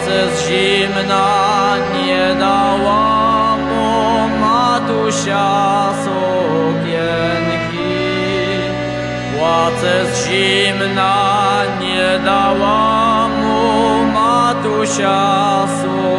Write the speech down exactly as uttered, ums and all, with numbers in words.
Płace z zimna nie dała mu matusia sukienki. Płace z zimna nie dała mu matusia sukienki.